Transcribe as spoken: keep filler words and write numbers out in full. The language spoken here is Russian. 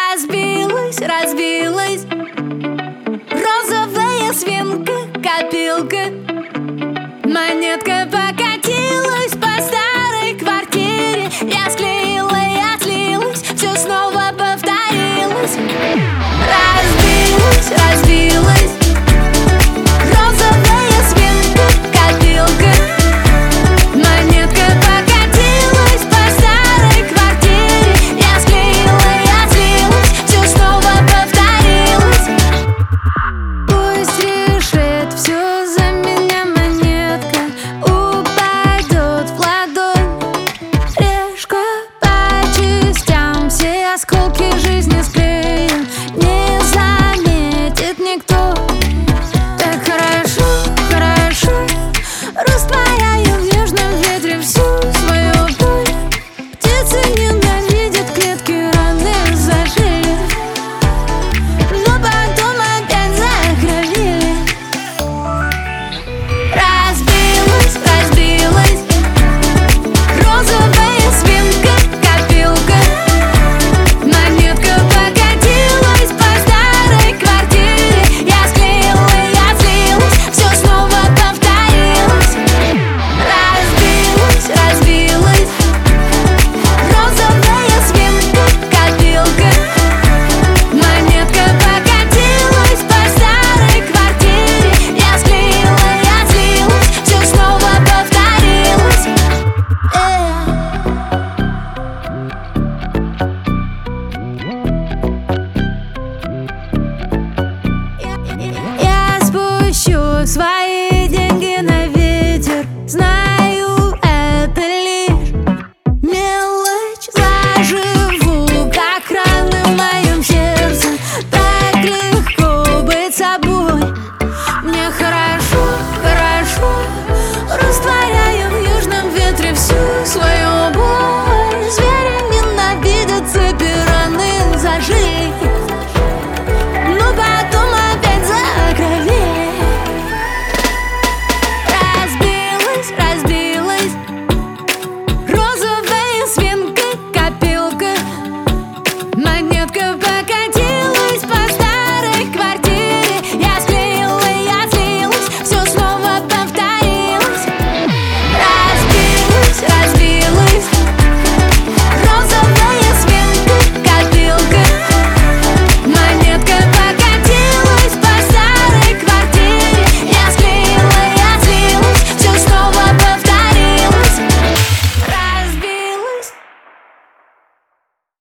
Разбилась, разбилась розовая свинка, копилка. Монетка покатилась по старой квартире. Я склеила и отлилась, все снова повторилось. Разбилась, разбилась розовая свинка, копилка. Монетка покатилась по старой квартире. Я склеила и отлилась, все снова повторилось. Пусть решит все за меня монетка, упадет в ладонь. Решка по частям, все осколки жизни склеит.